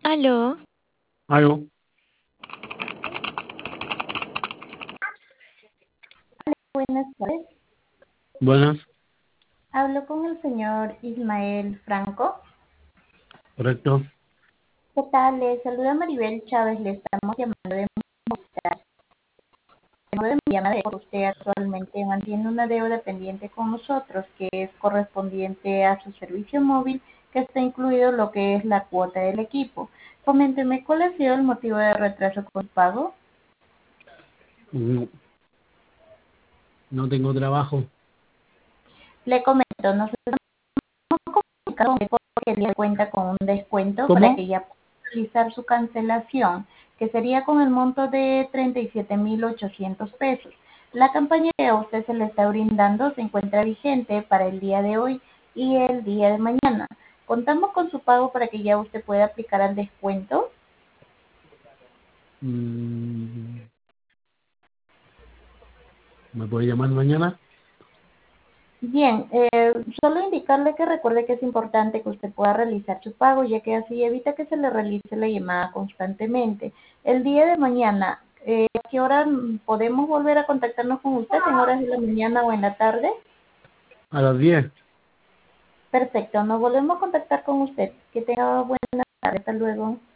Aló, Aló, Buenas tardes. buenas, Hablo con el señor Ismael Franco. correcto. ¿Qué tal? Le saluda Maribel Chávez. Le estamos llamando de Movistar. Me llama de porque usted actualmente mantiene una deuda pendiente con nosotros que es correspondiente a su servicio móvil, que está incluido lo que es la cuota del equipo. Coménteme, ¿cuál ha sido el motivo de retraso con el pago? Mm, No tengo trabajo. Le comento, nosotros porque le cuenta con un descuento para que ¿Cómo? ya pueda realizar su cancelación, que sería con el monto de 37.800 pesos. La campaña que a usted se le está brindando se encuentra vigente para el día de hoy y el día de mañana. Contamos con su pago para que ya usted pueda aplicar al descuento. Mm, ¿Me puede llamar mañana? Bien, solo indicarle que recuerde que es importante que usted pueda realizar su pago, ya que así evita que se le realice la llamada constantemente. El día de mañana, ¿a qué hora podemos volver a contactarnos con usted? ¿En horas de la mañana o en la tarde? A las 10. Perfecto, nos volvemos a contactar con usted. Que tenga buena tarde. Hasta luego.